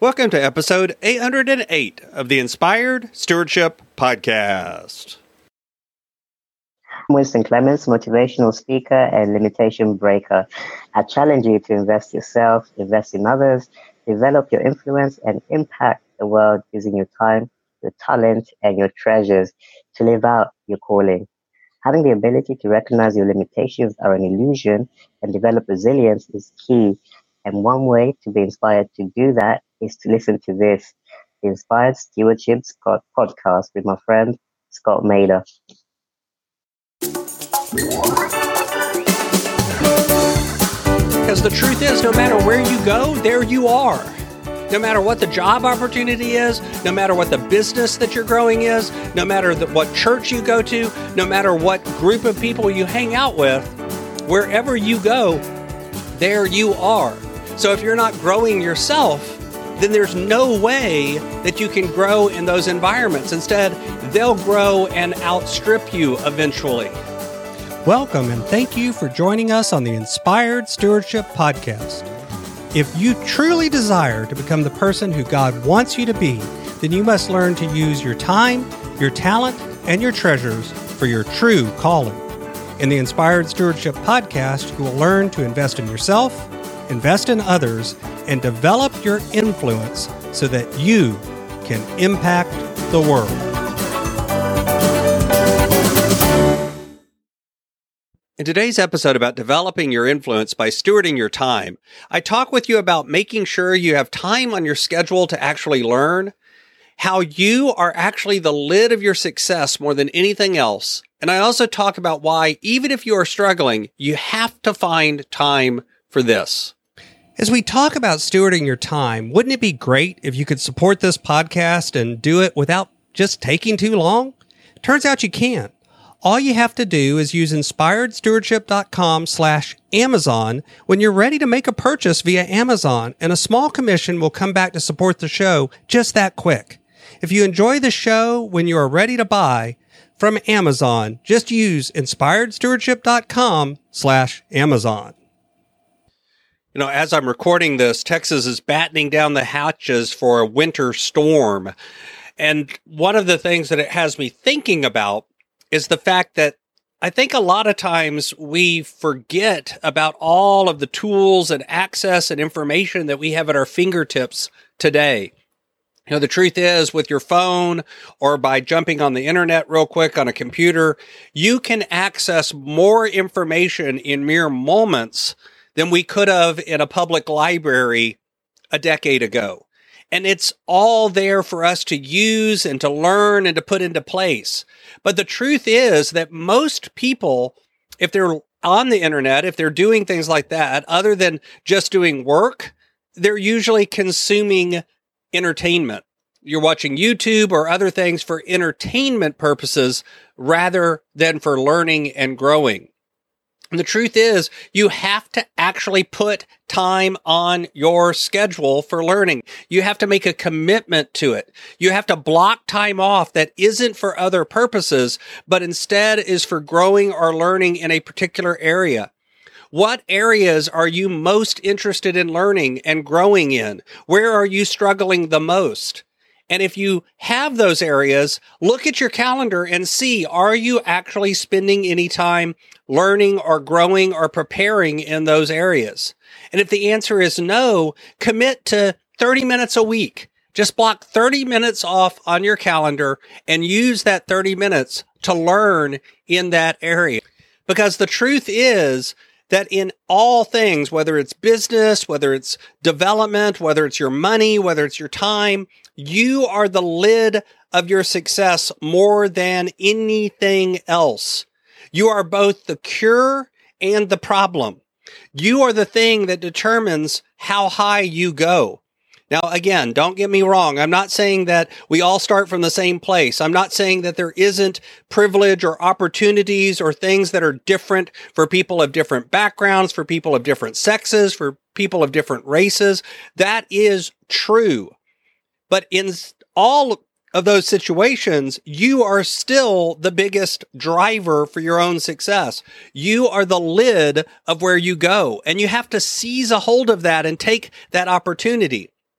Welcome to episode 808 of the Inspired Stewardship Podcast. I'm Winston Clements, motivational speaker and limitation breaker. I challenge you to invest yourself, invest in others, develop your influence, and impact the world using your time, your talent, and your treasures to live out your calling. Having the ability to recognize your limitations are an illusion and develop resilience is key. And one way to be inspired to do that is to listen to this, the Inspired Stewardship Podcast with my friend, Scott Mader. Because the truth is, no matter where you go, there you are. No matter what the job opportunity is, no matter what the business that you're growing is, no matter what church you go to, no matter what group of people you hang out with, wherever you go, there you are. So if you're not growing yourself, then there's no way that you can grow in those environments. Instead, they'll grow and outstrip you eventually. Welcome and thank you for joining us on the Inspired Stewardship Podcast. If you truly desire to become the person who God wants you to be, then you must learn to use your time, your talent, and your treasures for your true calling. In the Inspired Stewardship Podcast, you will learn to invest in yourself, invest in others, and develop your influence so that you can impact the world. In today's episode about developing your influence by stewarding your time, I talk with you about making sure you have time on your schedule to actually learn, how you are actually the lid of your success more than anything else. And I also talk about why, even if you are struggling, you have to find time for this. As we talk about stewarding your time, wouldn't it be great if you could support this podcast and do it without just taking too long? Turns out you can. All you have to do is use inspiredstewardship.com/Amazon when you're ready to make a purchase via Amazon, and a small commission will come back to support the show just that quick. If you enjoy the show when you are ready to buy from Amazon, just use inspiredstewardship.com/Amazon. You know, as I'm recording this, Texas is battening down the hatches for a winter storm. And one of the things that it has me thinking about is the fact that I think a lot of times we forget about all of the tools and access and information that we have at our fingertips today. You know, the truth is, with your phone or by jumping on the internet real quick on a computer, you can access more information in mere moments than we could have in a public library a decade ago. And it's all there for us to use and to learn and to put into place. But the truth is that most people, if they're on the internet, if they're doing things like that, other than just doing work, they're usually consuming entertainment. You're watching YouTube or other things for entertainment purposes rather than for learning and growing. And the truth is, you have to actually put time on your schedule for learning. You have to make a commitment to it. You have to block time off that isn't for other purposes, but instead is for growing or learning in a particular area. What areas are you most interested in learning and growing in? Where are you struggling the most? And if you have those areas, look at your calendar and see, are you actually spending any time learning or growing or preparing in those areas? And if the answer is no, commit to 30 minutes a week. Just block 30 minutes off on your calendar and use that 30 minutes to learn in that area. Because the truth is that in all things, whether it's business, whether it's development, whether it's your money, whether it's your time, you are the lid of your success more than anything else. You are both the cure and the problem. You are the thing that determines how high you go. Now, again, don't get me wrong. I'm not saying that we all start from the same place. I'm not saying that there isn't privilege or opportunities or things that are different for people of different backgrounds, for people of different sexes, for people of different races. That is true. But in all of those situations, you are still the biggest driver for your own success. You are the lid of where you go, and you have to seize a hold of that and take that opportunity.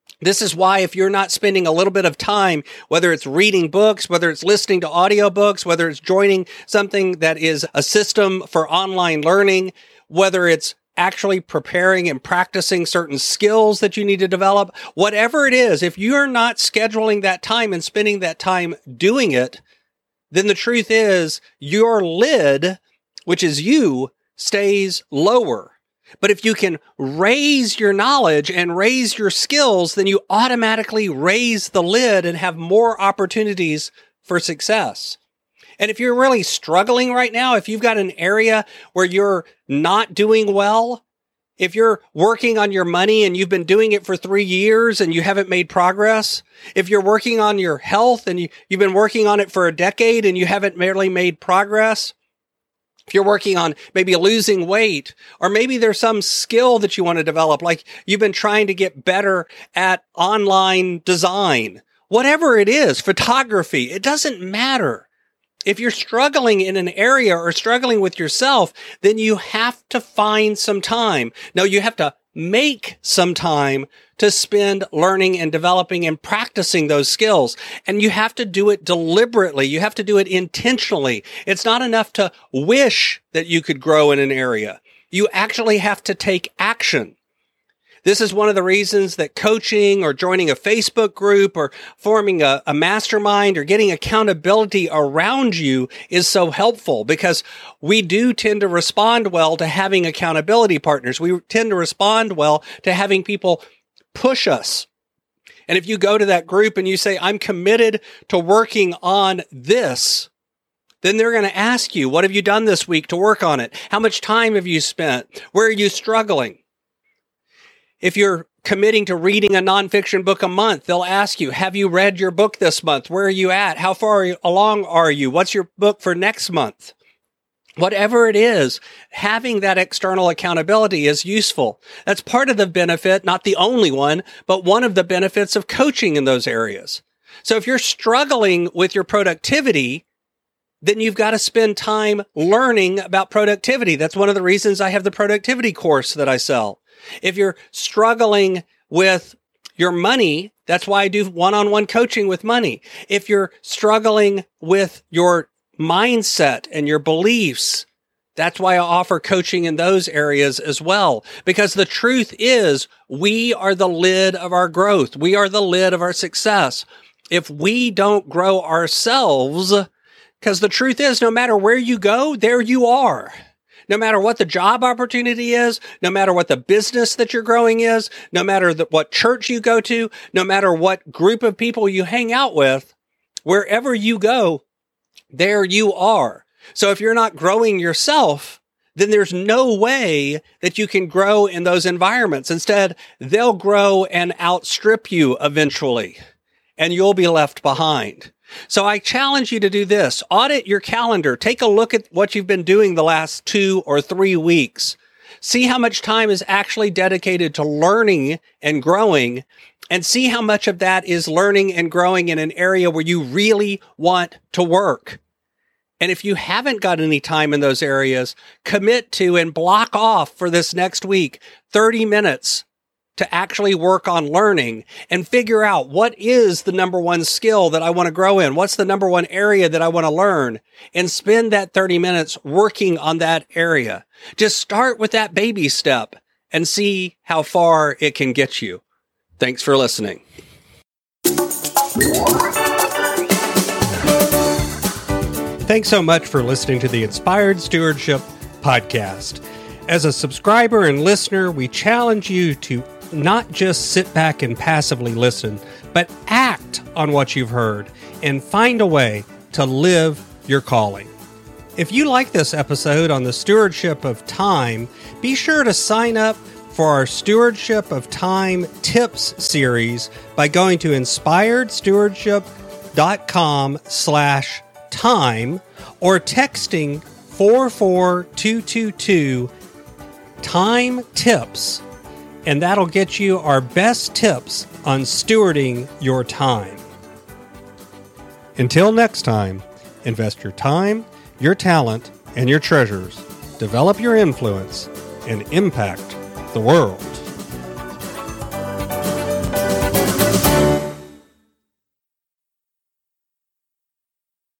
This is why if you're not spending a little bit of time, whether it's reading books, whether it's listening to audiobooks, whether it's joining something that is a system for online learning, whether it's actually preparing and practicing certain skills that you need to develop, whatever it is, if you're not scheduling that time and spending that time doing it, then the truth is your lid, which is you, stays lower. But if you can raise your knowledge and raise your skills, then you automatically raise the lid and have more opportunities for success. And if you're really struggling right now, if you've got an area where you're not doing well, if you're working on your money and you've been doing it for 3 years and you haven't made progress, if you're working on your health and you've been working on it for a decade and you haven't really made progress, if you're working on maybe losing weight, or maybe there's some skill that you want to develop, like you've been trying to get better at online design, whatever it is, photography, it doesn't matter. If you're struggling in an area or struggling with yourself, then you have to find some time. No, you have to make some time to spend learning and developing and practicing those skills. And you have to do it deliberately. You have to do it intentionally. It's not enough to wish that you could grow in an area. You actually have to take action. This is one of the reasons that coaching or joining a Facebook group or forming a mastermind or getting accountability around you is so helpful, because we do tend to respond well to having accountability partners. We tend to respond well to having people push us. And if you go to that group and you say, I'm committed to working on this, then they're going to ask you, what have you done this week to work on it? How much time have you spent? Where are you struggling? If you're committing to reading a nonfiction book a month, they'll ask you, have you read your book this month? Where are you at? How far along are you? What's your book for next month? Whatever it is, having that external accountability is useful. That's part of the benefit, not the only one, but one of the benefits of coaching in those areas. So if you're struggling with your productivity, then you've got to spend time learning about productivity. That's one of the reasons I have the productivity course that I sell. If you're struggling with your money, that's why I do one-on-one coaching with money. If you're struggling with your mindset and your beliefs, that's why I offer coaching in those areas as well. Because the truth is, we are the lid of our growth. We are the lid of our success. If we don't grow ourselves, because the truth is, no matter where you go, there you are. No matter what the job opportunity is, no matter what the business that you're growing is, no matter what church you go to, no matter what group of people you hang out with, wherever you go, there you are. So if you're not growing yourself, then there's no way that you can grow in those environments. Instead, they'll grow and outstrip you eventually, and you'll be left behind. So I challenge you to do this. Audit your calendar. Take a look at what you've been doing the last 2 or 3 weeks. See how much time is actually dedicated to learning and growing, and see how much of that is learning and growing in an area where you really want to work. And if you haven't got any time in those areas, commit to and block off for this next week 30 minutes to actually work on learning and figure out what is the number one skill that I want to grow in. What's the number one area that I want to learn, and spend that 30 minutes working on that area. Just start with that baby step and see how far it can get you. Thanks for listening. Thanks so much for listening to the Inspired Stewardship Podcast. As a subscriber and listener, we challenge you to not just sit back and passively listen, but act on what you've heard and find a way to live your calling. If you like this episode on the stewardship of time, be sure to sign up for our Stewardship of Time Tips series by going to inspiredstewardship.com/time or texting 44222 Time Tips, and that'll get you our best tips on stewarding your time. Until next time, invest your time, your talent, and your treasures. Develop your influence and impact the world.